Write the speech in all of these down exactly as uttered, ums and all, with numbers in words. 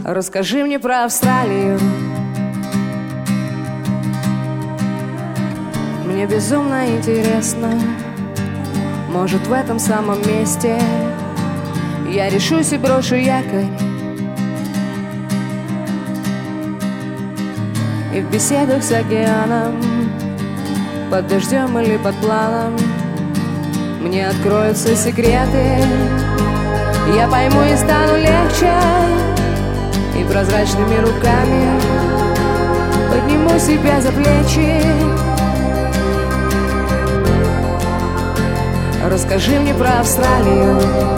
Расскажи мне про Австралию. Мне безумно интересно. Может, в этом самом месте я решусь и брошу якорь, и в беседах с океаном, под дождем или под планом, мне откроются секреты. Я пойму и стану легче, и прозрачными руками подниму себя за плечи. Расскажи мне про Австралию.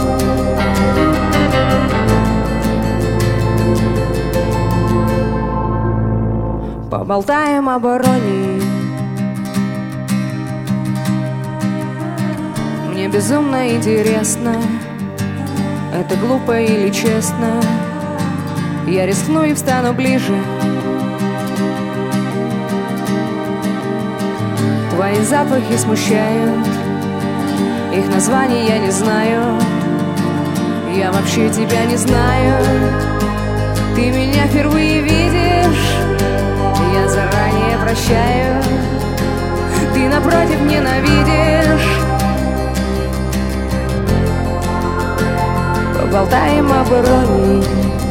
Поболтаем об иронии. Мне безумно интересно, это глупо или честно. Я рискну и встану ближе. Твои запахи смущают, их названий я не знаю. Я вообще тебя не знаю. Ты меня впервые видишь, я заранее прощаю. Ты напротив ненавидишь. Поболтаем об иронии.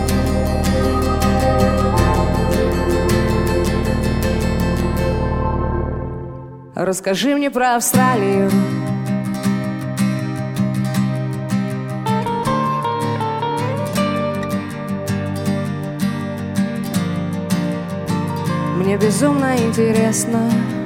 Расскажи мне про Австралию. Мне безумно интересно.